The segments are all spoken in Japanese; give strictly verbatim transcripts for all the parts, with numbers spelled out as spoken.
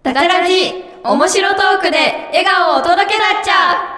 ダチャラジ面白トークで笑顔をお届けだっちゃ。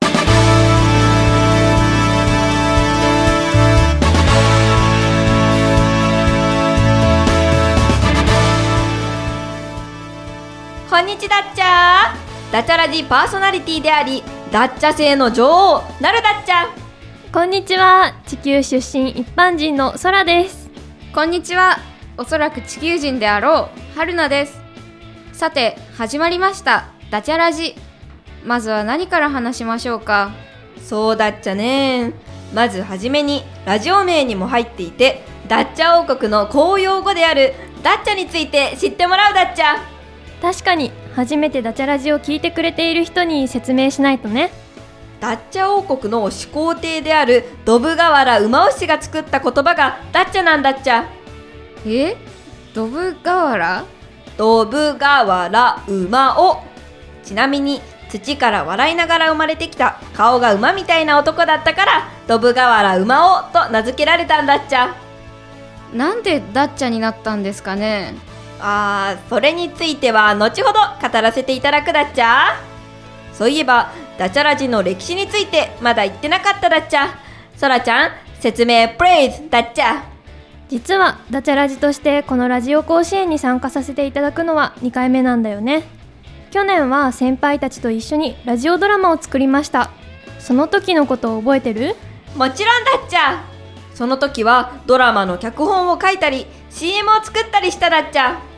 こんにちはだっちゃー。ダチャラジパーソナリティでありダッチャ星の女王なるだっちゃ。 こんにちは、地球出身一般人のソラです。 こんにちは、おそらく地球人であろうはるなです。さて始まりましたダチャラジ。まずは何から話しましょうか。 そうだっちゃね。まずはじめにラジオ名にも入っていてダッチャ王国の公用語であるダッチャについて知ってもらうだっちゃ。 確かに初めてダチャラジを聞いてくれている人に説明しないとね。 ダッチャ王国の始皇帝であるドブガワラ馬押しが作った言葉がダッチャなんだっちゃ。 えドブガワラドブガワラ馬を。ちなみに土から笑いながら生まれてきた顔が馬みたいな男だったからドブガワラ馬をと名付けられたんだっちゃ。 なんでダッチャになったんですかね。 あー、それについては後ほど語らせていただくだっちゃ。そういえばダチャラジの歴史についてまだ言ってなかっただっちゃ。そらちゃん説明プレイズだっちゃ。 実はダチャラジとしてこのラジオ甲子園に参加させていただくのはにかいめなんだよね。去年は先輩たちと一緒にラジオドラマを作りました。その時のことを覚えてる？ もちろんだっちゃ。その時はドラマの脚本を書いたり シーエム を作ったりしただっちゃ。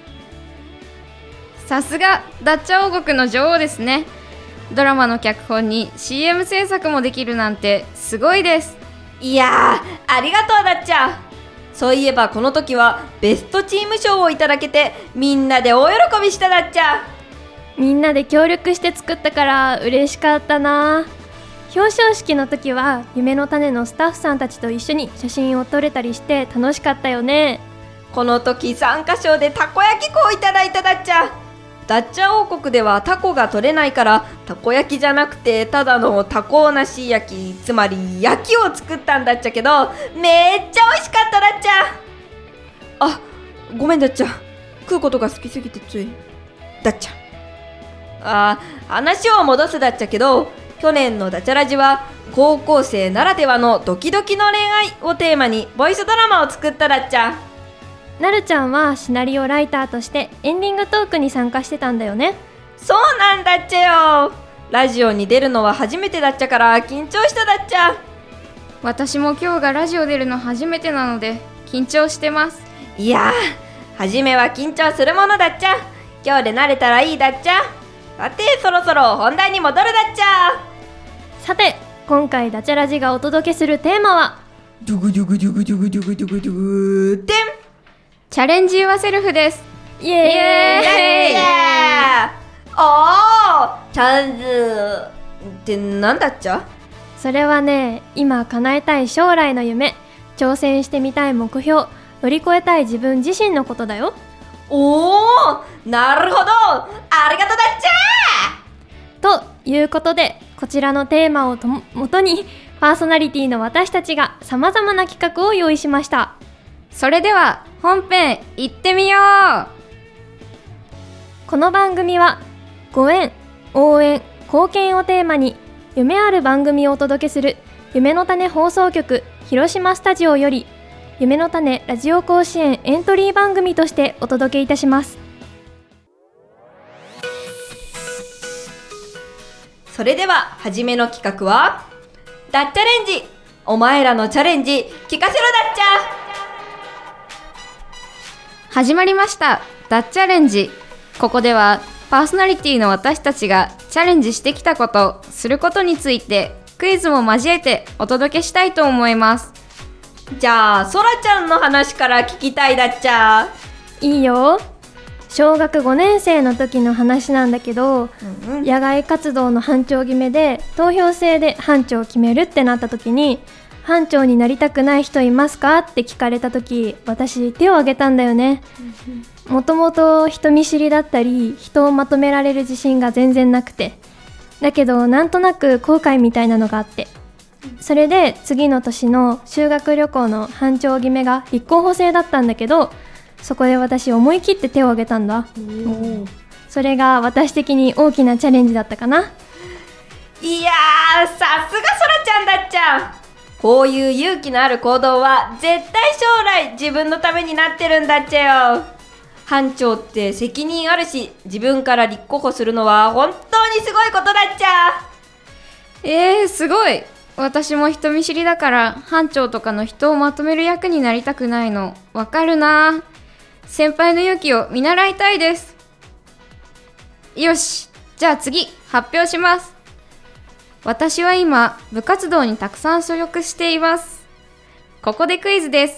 さすがダッチャ王国の女王ですね。ドラマの脚本に シーエム 制作もできるなんてすごいです。 いやー、ありがとうだっちゃ。そういえばこの時はベストチーム賞をいただけてみんなで大喜びしただっちゃ。 みんなで協力して作ったから嬉しかったな。表彰式の時は夢の種のスタッフさんたちと一緒に写真を撮れたりして楽しかったよね。 この時参加賞でたこ焼き粉をいただいただっちゃ。ダッチャ王国ではタコが取れないからたこ焼きじゃなくてただのタコなし焼き、つまり焼きを作ったんだっちゃけどめっちゃ美味しかっただっちゃ。あ、ごめんだっちゃ、食うことが好きすぎてついだっちゃ。あー、話を戻すだっちゃけど去年のダチャラジは高校生ならではのドキドキの恋愛をテーマにボイスドラマを作っただっちゃ。 なるちゃんはシナリオライターとしてエンディングトークに参加してたんだよね。 そうなんだっちゃよ。ラジオに出るのは初めてだっちゃから緊張しただっちゃ。 私も今日がラジオ出るの初めてなので緊張してます。 いやー、初めは緊張するものだっちゃ。今日で慣れたらいいだっちゃ。さてそろそろ本題に戻るだっちゃ。 さて今回ダチャラジがお届けするテーマはドゥグドゥグドゥグドゥグドゥグドゥグドゥグでん、 チャレンジユアセルフです。 イエーイ、 イエーイ。おー、チャンズってなんだっちゃ。 それはね、今叶えたい将来の夢、挑戦してみたい目標、乗り越えたい自分自身のことだよ。 おー、なるほど、ありがとうだっちゃ。 ということでこちらのテーマをともとにパーソナリティの私たちがさまざまな企画を用意しました。 それでは本編行ってみよう。 この番組はご縁、応援、貢献をテーマに夢ある番組をお届けする夢の種放送局広島スタジオより夢の種ラジオ甲子園エントリー番組としてお届けいたします。 それでは初めの企画はダッチャレンジ。お前らのチャレンジ聞かせろだっちゃ。 始まりましたダッチャレンジ。ここではパーソナリティの私たちがチャレンジしてきたこと、することについてクイズも交えてお届けしたいと思います。 じゃあそらちゃんの話から聞きたいだっちゃ。 いいよ。小学ごねん生の時の話なんだけど、うんうん、野外活動の班長決めで投票制で班長を決めるってなった時に班長になりたくない人いますかって聞かれた時、私手を挙げたんだよね。もともと人見知りだったり人をまとめられる自信が全然なくて、だけどなんとなく後悔みたいなのがあって、それで次の年の修学旅行の班長決めが立候補制だったんだけど、そこで私思い切って手を挙げたんだ。 それが私的に大きなチャレンジだったかな。 いやー、さすがそらちゃんだっちゃ。こういう勇気のある行動は絶対将来自分のためになってるんだっちゃよ。班長って責任あるし、自分から立候補するのは本当にすごいことだっちゃ。 えー、すごい。私も人見知りだから班長とかの人をまとめる役になりたくないのわかるな。先輩の勇気を見習いたいです。よし、じゃあ次発表します。私は今部活動にたくさん所属しています。ここでクイズです。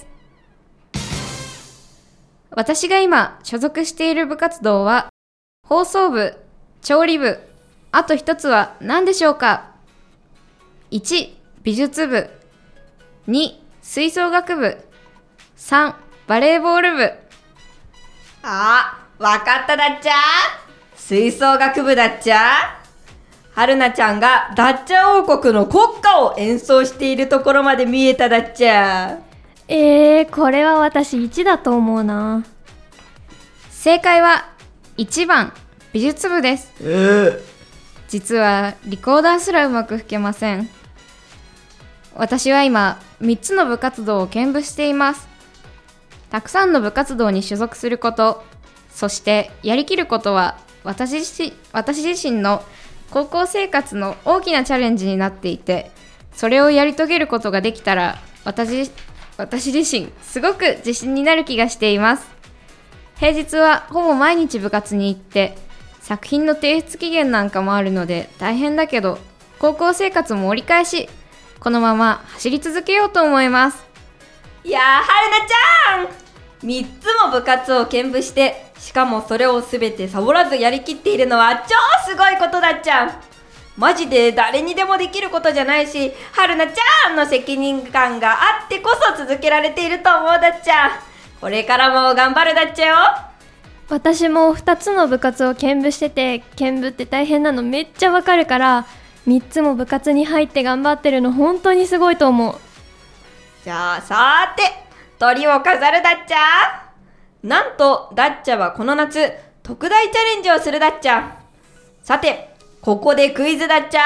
私が今所属している部活動は放送部、調理部、あと一つは何でしょうか。いち、美術部、に、吹奏楽部、さん、バレーボール部。 あ、わかっただっちゃ。吹奏楽部だっちゃ。はるなちゃんがダッチャ王国の国歌を演奏しているところまで見えただっちゃ。 えー、これは私いちだと思うな。 正解はいちばん美術部です。 えー、 実はリコーダーすらうまく吹けません。私は今みっつの部活動を兼務しています。たくさんの部活動に所属すること、そしてやりきることは私自身、私自身の高校生活の大きなチャレンジになっていて、それをやり遂げることができたら私、私自身すごく自信になる気がしています。平日はほぼ毎日部活に行って作品の提出期限なんかもあるので大変だけど、高校生活も折り返しこのまま走り続けようと思います。 いやー、はるなちゃん、みっつも部活を兼務して、しかもそれをすべてサボらずやりきっているのは超すごいことだっちゃ。マジで誰にでもできることじゃないし、はるなちゃんの責任感があってこそ続けられていると思うだっちゃ。これからも頑張るだっちゃよ。 私もふたつの部活を兼務してて、兼務って大変なのめっちゃわかるから、みっつも部活に入って頑張ってるの本当にすごいと思う。 じゃあさーて、鳥を飾るだっちゃ。なんとダッチャはこの夏特大チャレンジをするだっちゃ。さて、ここでクイズだっちゃ。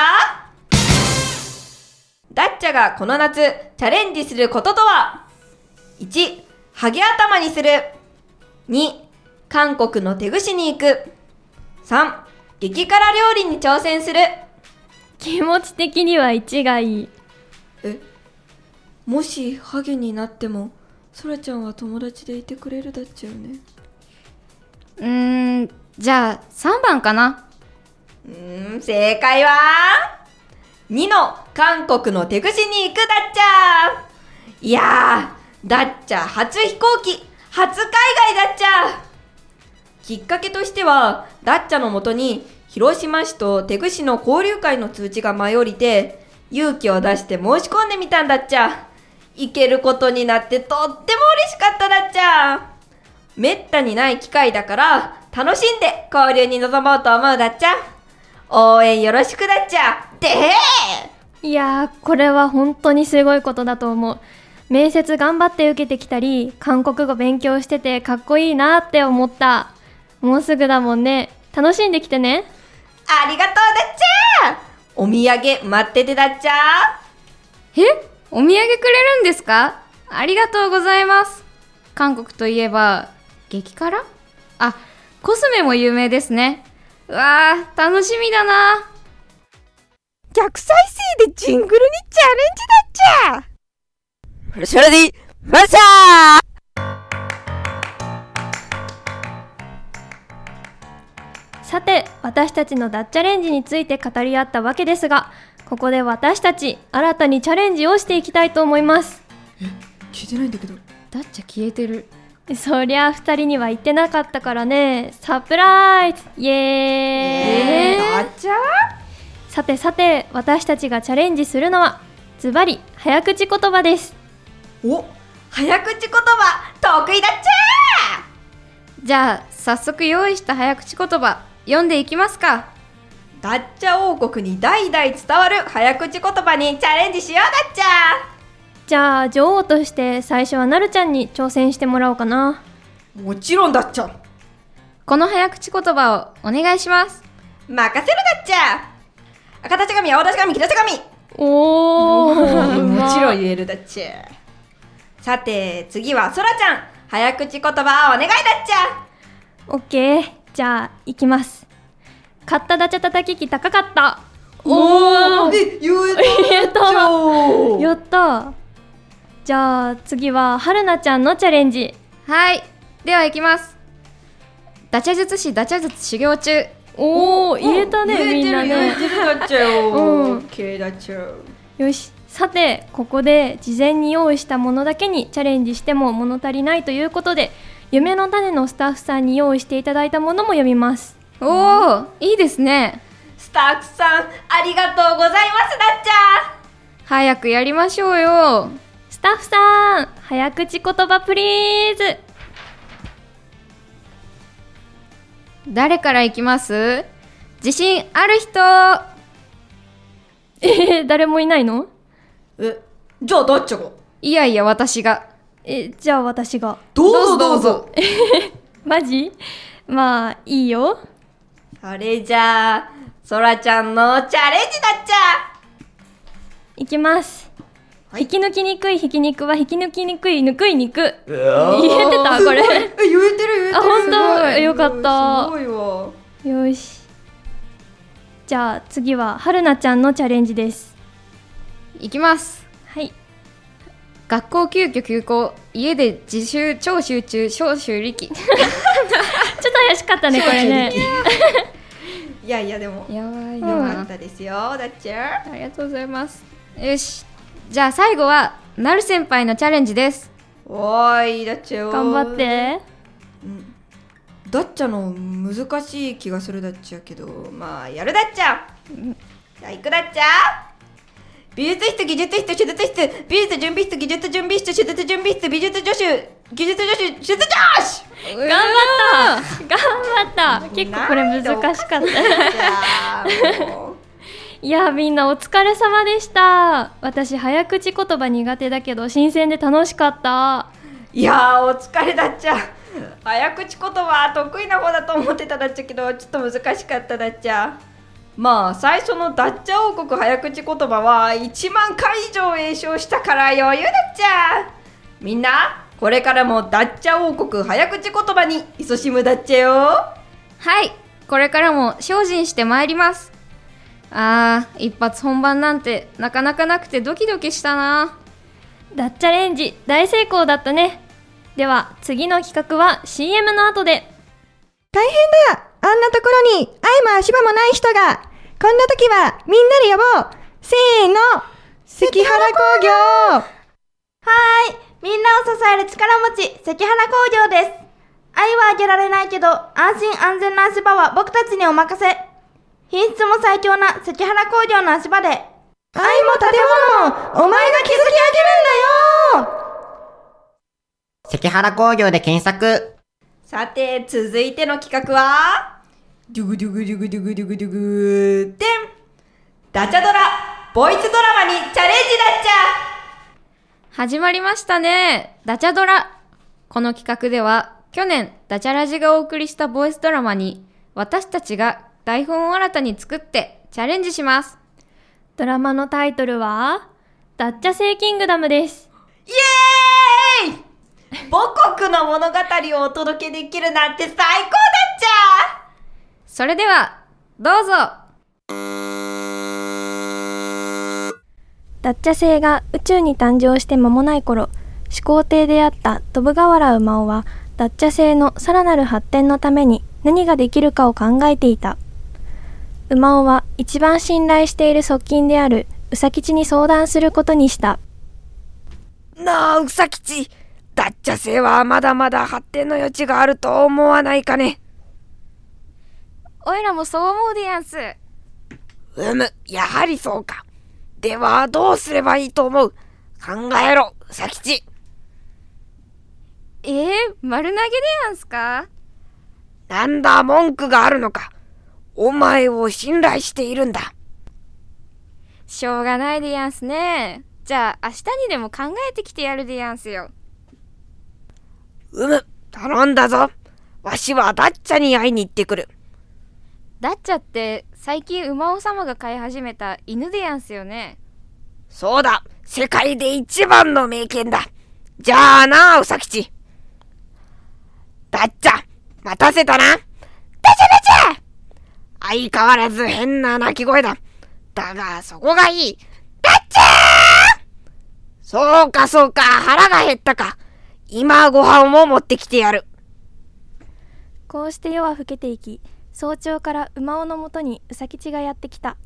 ダッチャがこの夏チャレンジすることとは。いち、ハゲ頭にする。に、韓国の手串に行く。さん、激辛料理に挑戦する。 気持ち的にはいちがいい。 え、もしハゲになってもそらちゃんは友達でいてくれるだっちゃよね。 うーん、じゃあさんばんかな。 うーん、正解はにの韓国の手串に行くだっちゃ。いやー、だっちゃ初飛行機、初海外だっちゃ。きっかけとしては、だっちゃのもとに広島市と手串の交流会の通知が舞い降りて、勇気を出して申し込んでみたんだっちゃ。行けることになってとっても嬉しかっただっちゃ。めったにない機会だから楽しんで交流に臨もうと思うだっちゃ。応援よろしくだっちゃ。てへー。 いやー、これは本当にすごいことだと思う。面接頑張って受けてきたり、韓国語勉強しててかっこいいなって思った。もうすぐだもんね。楽しんできてね。 ありがとうだっちゃ。お土産待っててだっちゃ。 え、お土産くれるんですか？ありがとうございます。韓国といえば激辛？あ、コスメも有名ですね。うわー、楽しみだな。 逆再生でジングルにチャレンジだっちゃ。それでマサー。 さて、私たちのダッチャレンジについて語り合ったわけですが、ここで私たち新たにチャレンジをしていきたいと思います。 え、聞いてないんだけど。 ダッチャ消えてる。 そりゃふたりには言ってなかったからね。サプライズイエーイ、 えー、ダッチャ。 さてさて、私たちがチャレンジするのはズバリ早口言葉です。 お、早口言葉得意だっちゃ。 じゃあ早速用意した早口言葉読んでいきますか。 ダッチャ王国に代々伝わる早口言葉にチャレンジしようだっちゃ。 じゃあ女王として最初はなるちゃんに挑戦してもらおうかな。 もちろんだっちゃ。 この早口言葉をお願いします。 任せろだっちゃ。赤立ち紙、青立ち紙、黄立ち紙。 おーもちろん言えるだっちゃ。さて次はそらちゃん、早口言葉お願いだっちゃ。 オッケー、じゃあ行きます。買ったダチャ叩き機高かった。おー、 え、言えた言えたやった。じゃあ次ははるなちゃんのチャレンジ。 はい、では行きます。ダチャ術師ダチャ術修行中。 おー、言えたね、みんなね。 言えてるだっちゃよ。 うん、 OK だっちゃ。 よし、さてここで事前に用意したものだけにチャレンジしても物足りないということで、夢の種のスタッフさんに用意していただいたものも読みます。 おー、いいですね。 スタッフさんありがとうございますだっちゃ。 早くやりましょうよ。 スタッフさん、早口言葉プリーズ。 誰からいきます？自信ある人。 えー、誰もいないの？ え、じゃあだっちゃが。 いやいや、私が。 え、じゃあ私が。 どうぞどうぞ。 マジ？まあいいよ。 それじゃあそらちゃんのチャレンジだっちゃ。 いきます、はい、引き抜きにくいひき肉は引き抜きにくいぬくい肉。言えてたこれ。 え、言えてる言えてる。 あ、本当？よかった。 すごいわ。 よし、じゃあ次ははるなちゃんのチャレンジです。 いきます。 はい。 学校急遽休校、家で自習超集中小修力。ちょっと怪しかったねこれね。 いやいやでもやばいよかったですよ、だっちゃ。 ありがとうございます。よし、じゃあ最後はなる先輩のチャレンジです。 おーい、だっちゃよ。 頑張って。 うん、だっちゃの難しい気がするだっちゃけど、まあやるだっちゃ。うん、じゃあいくだっちゃ。美術室、技術室、手術室、美術準備室、技術準備室、手術準備室、美術助手、技術助手、手術助手。 頑張った頑張った。結構これ難しかった。いや、みんなお疲れ様でした。私早口言葉苦手だけど新鮮で楽しかった。 いやー、お疲れだっちゃ。早口言葉得意な方だと思ってただっちゃけど、ちょっと難しかっただっちゃ。まあ最初のダッチャ王国早口言葉はいちまんかい以上詠唱したから余裕だっちゃ。みんなこれからもダッチャ王国早口言葉に勤しむだっちゃよ。 はい、これからも精進してまいります。あー、一発本番なんてなかなかなくてドキドキしたな。 ダッチャレンジ大成功だったね。では次の企画は シーエム の後で。 大変だ、あんなところに愛も足場もない人が。こんな時はみんなで呼ぼう。せーの、関原工業。 はーい、みんなを支える力持ち関原工業です。愛はあげられないけど安心安全な足場は僕たちにお任せ。品質も最強な関原工業の足場で、愛も建物もお前が築き上げるんだよ。 関原工業で検索。 さて続いての企画はドゥグドゥグドゥグドゥグドゥグドゥグでん、ダチャドラボイスドラマにチャレンジだっちゃ。 始まりましたね、ダチャドラ。この企画では去年ダチャラジがお送りしたボイスドラマに私たちが台本を新たに作ってチャレンジします。 ドラマのタイトルはダッチャセイキングダムです。 イエーイ。母国の物語をお届けできるなんて最高だっちゃ。 それではどうぞ。 ダッチャ星が宇宙に誕生して間もない頃、始皇帝であったドブガワラウマオはダッチャ星のさらなる発展のために何ができるかを考えていた。馬尾は一番信頼している側近であるウサ吉に相談することにした。 なあ、ウサ吉、ダッチャ星はまだまだ発展の余地があると思わないかね。 おいらもそう思うでやんす。 うむ、やはりそうか。ではどうすればいいと思う？考えろ、ウサ吉。 えー、丸投げでやんすか？ なんだ、文句があるのか。お前を信頼しているんだ。 しょうがないでやんすね。じゃあ明日にでも考えてきてやるでやんすよ。 うむ、頼んだぞ。 わしはダッチャに会いに行ってくる。 ダッチャって最近馬王様が飼い始めた犬でやんすよね。 そうだ、世界で一番の名犬だ。じゃあな、ウサ吉。ダッチャ、待たせたな。ダチャダチャ。相変わらず変な鳴き声だ。だがそこがいい。ダッチャー。そうかそうか、腹が減ったか。今ご飯も持ってきてやる。 こうして夜は更けていき、早朝から馬尾のもとにうさ吉がやってきた。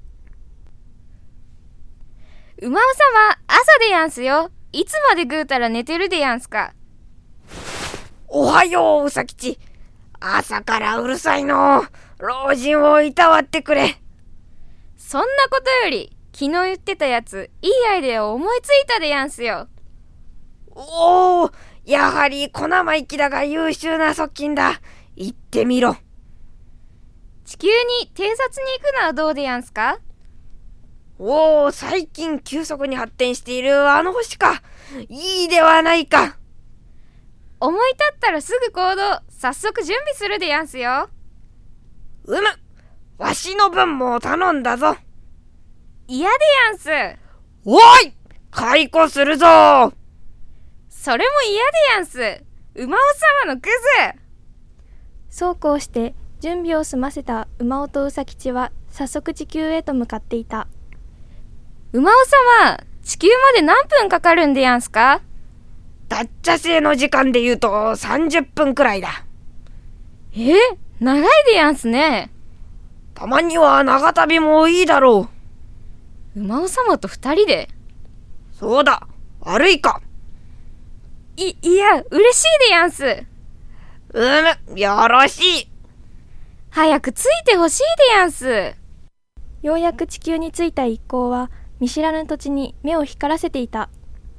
馬尾様、朝でやんすよ。いつまでぐうたら寝てるでやんすか。 おはよう、うさ吉。朝からうるさいの。老人をいたわってくれ。 そんなことより、昨日言ってたやつ、いいアイデアを思いついたでやんすよ。 おー、やはり小生意気だが優秀な側近だ。言ってみろ。 地球に偵察に行くのはどうでやんすか。 おー、最近急速に発展しているあの星か。いいではないか。 思い立ったらすぐ行動。早速準備するでやんすよ。 うむ、わしの分も頼んだぞ。 嫌でやんす。 おい、解雇するぞ。 それも嫌でやんす。馬尾様のクズ。 そうこうして準備を済ませた馬尾とうさ吉は早速地球へと向かっていた。 馬尾様、地球まで何分かかるんでやんすか。 ダッチャ制の時間で言うとさんじゅっぷんくらいだ。 え、長いでやんすね。 たまには長旅もいいだろう。馬尾様と二人で。 そうだ、悪いか。 い、いや、嬉しいでやんす。 うむ、よろしい。 早く着いてほしいでやんす。 ようやく地球に着いた一行は見知らぬ土地に目を光らせていた。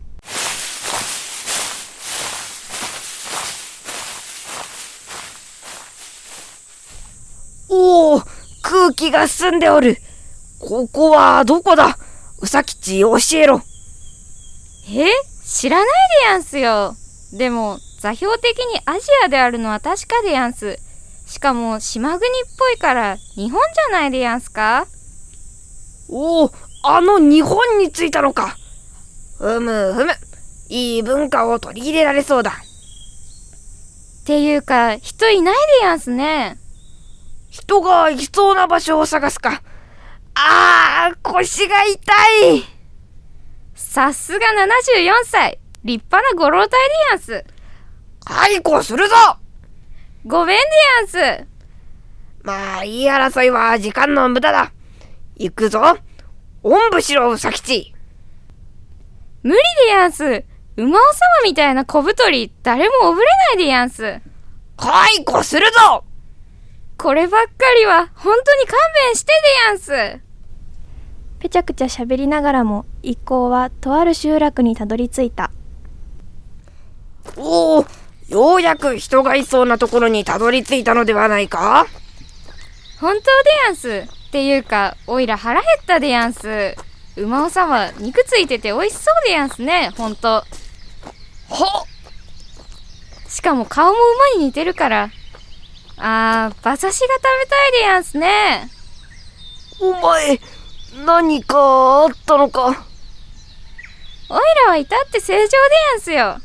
おお、空気が澄んでおる。ここはどこだ。うさ吉、教えろ。 え、知らないでやんすよ。でも座標的にアジアであるのは確かでやんす。しかも島国っぽいから日本じゃないでやんすか。 おお、あの日本に着いたのか。ふむふむ、いい文化を取り入れられそうだ。 っていうか人いないでやんすね。 人がいそうな場所を探すか。あー、腰が痛い。 さすがななじゅうよんさい、立派なご老体でやんす。 解雇するぞ。 ごめんでやんす。 まあ、言い争いは時間の無駄だ。行くぞ。おんぶしろ、うさ吉。 無理でやんす。馬尾様みたいな小太り、誰もおぶれないでやんす。 解雇するぞ。 こればっかりは本当に勘弁してでやんす。 ぺちゃくちゃ喋りながらも一行はとある集落にたどり着いた。 おお、ようやく人がいそうなところにたどり着いたのではないか。 本当でやんす。っていうか、おいら腹減ったでやんす。馬尾様、肉ついてて美味しそうでやんすね、ほんと。 ほっ。 しかも顔も馬に似てるから。あー、馬刺しが食べたいでやんすね。 お前、何かあったのか。 おいらはいたって正常でやんすよ。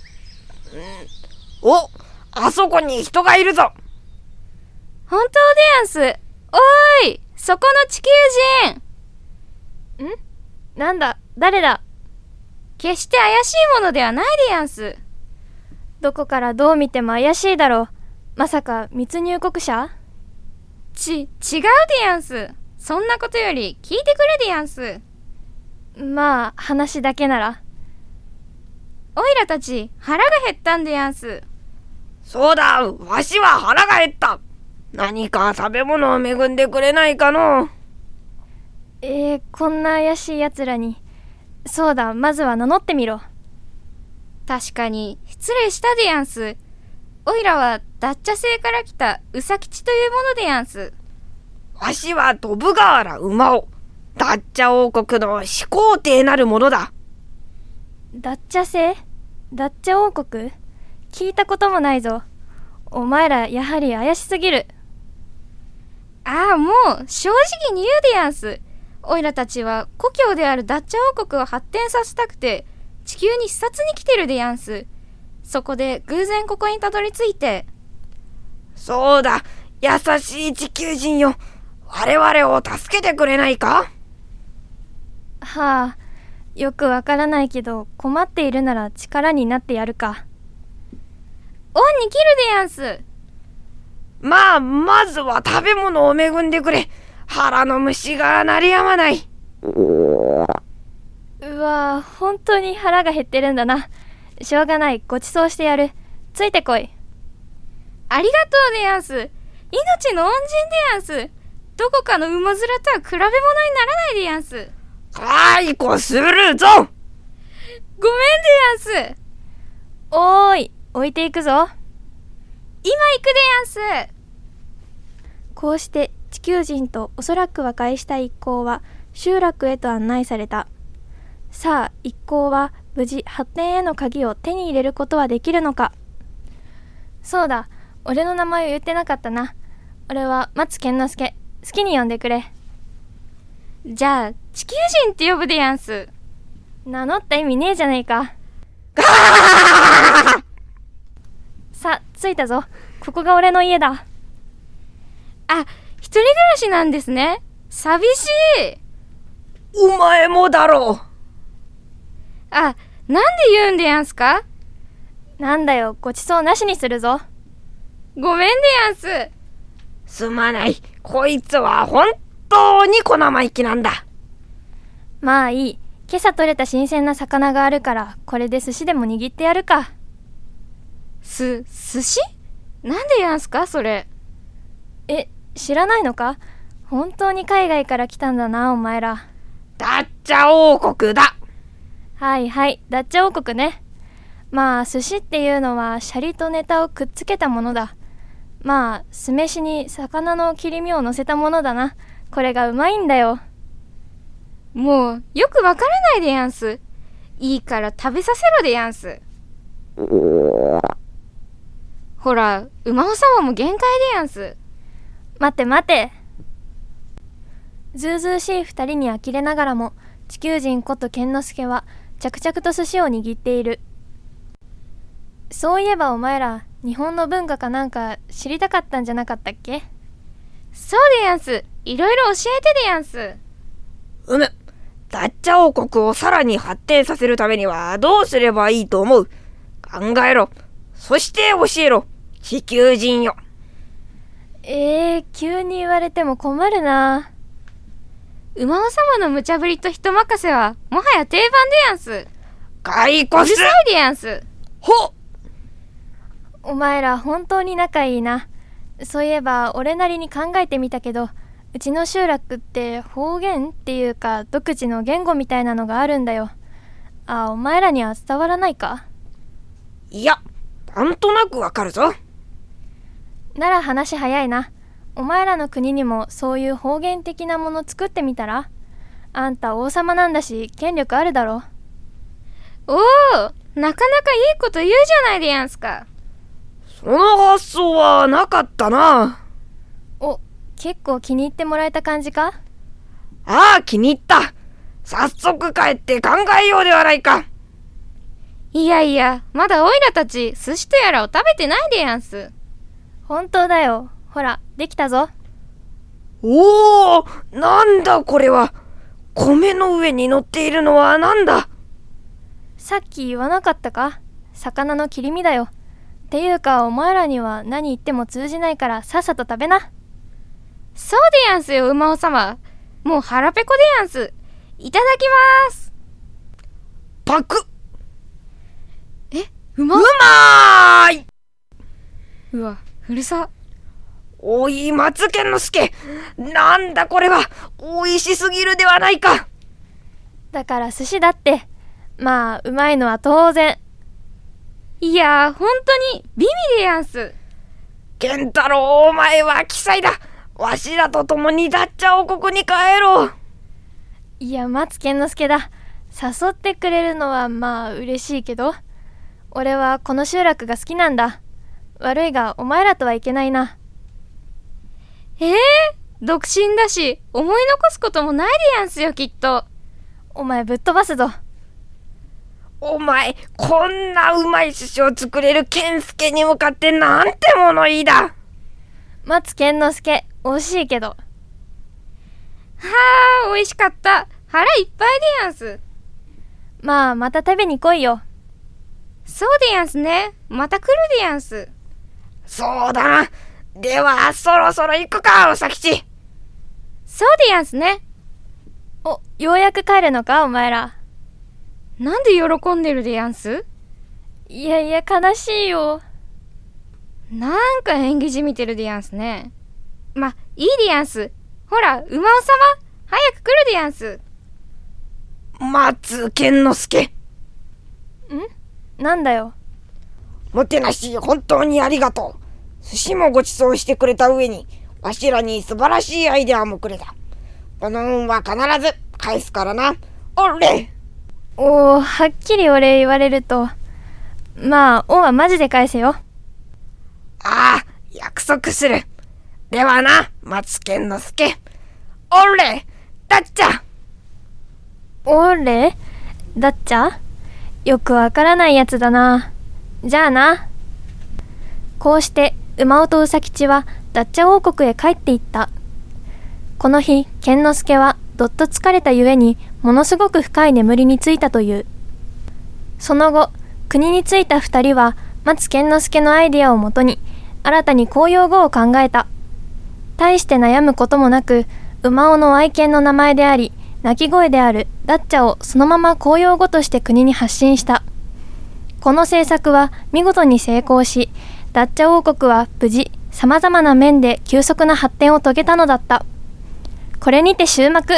お、あそこに人がいるぞ。 本当でやんす。おーい、そこの地球人。 ん？なんだ、誰だ？ 決して怪しいものではないでやんす。 どこからどう見ても怪しいだろう。まさか密入国者？ ち、違うでやんす。そんなことより聞いてくれでやんす。 まあ、話だけなら。 おいらたち腹が減ったんでやんす。 そうだ、わしは腹が減った。何か食べ物を恵んでくれないかの。 えー、こんな怪しいやつらに。そうだ、まずは名乗ってみろ。 確かに失礼したでやんす。おいらはダッチャ星から来たウサ吉というものでやんす。 わしはドブガーラ馬尾、ダッチャ王国の始皇帝なるものだ。 ダッチャ星？ダッチャ王国？聞いたこともないぞ。 お前らやはり怪しすぎる。 ああ、もう正直に言うでやんす。オイラたちは故郷であるダッチャ王国を発展させたくて地球に視察に来てるでやんす。そこで偶然ここにたどり着いて。 そうだ、優しい地球人よ。我々を助けてくれないか？ はあ、よくわからないけど困っているなら力になってやるか。 恩に切るでやんす。 まあ、まずは食べ物を恵んでくれ。腹の虫が鳴りやまない。 うわぁ、本当に腹が減ってるんだな。しょうがない、ご馳走してやる。ついてこい。 ありがとうでやんす。命の恩人でやんす。どこかの馬面とは比べ物にならないでやんす。 解雇するぞ。 ごめんでやんす。 おーい、置いていくぞ。 今行くでやんす。 こうして地球人とおそらく和解した一行は集落へと案内された。さあ、一行は無事発展への鍵を手に入れることはできるのか。そうだ、俺の名前を言ってなかったな。俺は松健之介。好きに呼んでくれ。 じゃあ地球人って呼ぶでやんす。 名乗った意味ねえじゃねえか。さあ、着いたぞ。ここが俺の家だ。 あ、一人暮らしなんですね。寂しい。 お前もだろう。 あ、なんで言うんでやんすか？ なんだよ、ごちそうなしにするぞ。 ごめんでやんす。 すまない。こいつは本当に小生意気なんだ。 まあいい。今朝取れた新鮮な魚があるから、これで寿司でも握ってやるか。 す、寿司？なんでやんすかそれ。 え、知らないのか？本当に海外から来たんだな、お前ら。 ダッチャ王国だ。 はいはい、ダッチャ王国ね。まあ、寿司っていうのはシャリとネタをくっつけたものだ。まあ、酢飯に魚の切り身を乗せたものだな。これがうまいんだよ。 もう、よくわからないでやんす。いいから食べさせろでやんす。ほら、馬尾様も限界でやんす。 待て待て。ずうずうしい二人に呆れながらも、地球人こと健之介は着々と寿司を握っている。そういえばお前ら、日本の文化かなんか知りたかったんじゃなかったっけ？ そうでやんす。いろいろ教えてでやんす。 うむ。ダッチャ王国をさらに発展させるためにはどうすればいいと思う？考えろ。そして教えろ。地球人よ。 えー、急に言われても困るな。 馬尾様の無茶ぶりと人任せはもはや定番でやんす。 解雇す。 うるさいでやんす。 ほっ。 お前ら本当に仲いいな。そういえば俺なりに考えてみたけど、うちの集落って方言っていうか独自の言語みたいなのがあるんだよ。あ、お前らには伝わらないか？ いや、なんとなくわかるぞ。 なら話早いな。お前らの国にもそういう方言的なもの作ってみたら？あんた王様なんだし権力あるだろ。 おお、なかなかいいこと言うじゃないでやんすか。 その発想はなかったな。 お、結構気に入ってもらえた感じか？ ああ、気に入った。早速帰って考えようではないか。 いやいや、まだオイラたち寿司とやらを食べてないでやんす。 本当だよ。ほら、できたぞ。 おお、なんだこれは。米の上に乗っているのはなんだ？ さっき言わなかったか？魚の切り身だよ。っていうかお前らには何言っても通じないからさっさと食べな。 そうでやんすよ、馬尾様。もう腹ペコでやんす。いただきます。 パク。 え、うまうまーい。 うわ、うるさ。 おい、松健之介。なんだこれは。美味しすぎるではないか。 だから寿司だって。まあうまいのは当然。 いやー、ほんとに美味でやんす。 健太郎、お前は奇才だ。わしらと共にダッチャ王国に帰ろう。 いや、松健之介だ。誘ってくれるのはまあ嬉しいけど、俺はこの集落が好きなんだ。 悪いがお前らとはいけないな。 えー、独身だし思い残すこともないでやんすよきっと。 お前ぶっ飛ばすぞ。 お前、こんなうまい寿司を作れる健介に向かってなんて物言いだ。 松健之助、惜しいけど。 はあ、美味しかった。腹いっぱいでやんす。 まあまた食べに来いよ。 そうでやんすね。また来るでやんす。 そうだな。ではそろそろ行くか、うさきち。 そうでやんすね。 お、ようやく帰るのかお前ら。 なんで喜んでるでやんす？ いやいや悲しいよ。 なんか演技じみてるでやんすね。ま、いいでやんす。ほら、馬尾様、早く来るでやんす。 松健之助。ん？ なんだよ。 もてなし本当にありがとう。寿司もご馳走してくれた上に、わしらに素晴らしいアイデアもくれた。この恩は必ず返すからな。おれ。 おー、はっきりお礼言われると。まあ、恩はマジで返せよ。 ああ、約束する。ではな、松健之助。おれ、だっちゃ。 おれだっちゃ？よくわからないやつだな。じゃあな。こうして馬尾とうさ吉はダッチャ王国へ帰っていった。この日健之助はどっと疲れたゆえにものすごく深い眠りについたという。その後国に着いた二人は松健之助のアイデアをもとに新たに公用語を考えた。大して悩むこともなく馬尾の愛犬の名前であり鳴き声であるダッチャをそのまま公用語として国に発信した。この政策は見事に成功し、ダッチャ王国は無事さまざまな面で急速な発展を遂げたのだった。これにて終幕。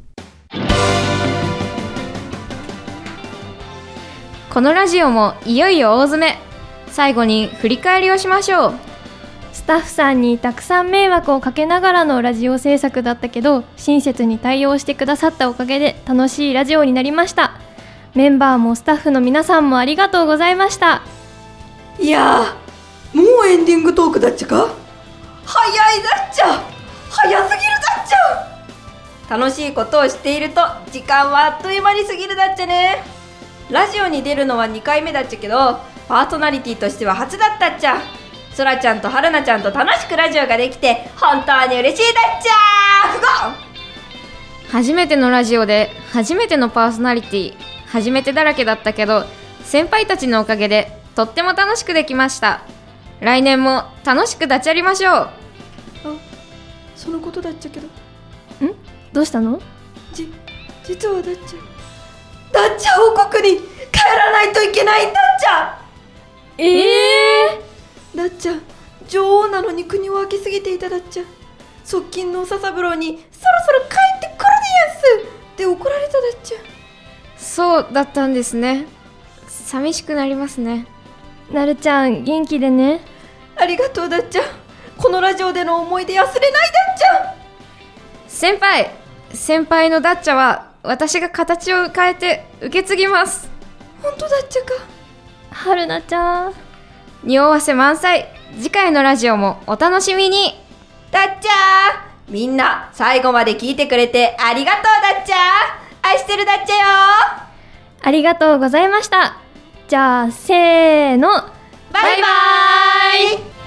このラジオもいよいよ大詰め。最後に振り返りをしましょう。 スタッフさんにたくさん迷惑をかけながらのラジオ制作だったけど、親切に対応してくださったおかげで楽しいラジオになりました。メンバーもスタッフの皆さんもありがとうございました。 いやー、もうエンディングトークだっちゃか。早いだっちゃ。早すぎるだっちゃ。楽しいことをしていると時間はあっという間に過ぎるだっちゃね。ラジオに出るのはにかいめだっちゃけど、パーソナリティとしては初だったっちゃ。そらちゃんとはるなちゃんと楽しくラジオができて本当に嬉しいだっちゃ。ふご初めてのラジオで初めてのパーソナリティ、初めてだらけだったけど先輩たちのおかげでとっても楽しくできました。来年も楽しくダチャりましょう。あ、 そのことだっちゃけど。 ん？どうしたの？ じ、実はだっちゃダッチャ王国に帰らないといけないんだっちゃ。 ええー、だっちゃ女王なのに国を空けすぎていただっちゃ。側近の笹三郎にそろそろ帰ってくるでやんすって怒られただっちゃ。 そうだったんですね。寂しくなりますね。 なるちゃん元気でね。 ありがとうだっちゃ。このラジオでの思い出忘れないだっちゃ。 先輩先輩のダッチャは私が形を変えて受け継ぎます。 本当だっちゃか。 はるなちゃん匂わせ満載。次回のラジオもお楽しみに。 だっちゃー、みんな最後まで聞いてくれてありがとうだっちゃー。愛してるだっちゃよー。 ありがとうございました。じゃあせーの、 バイバーイ。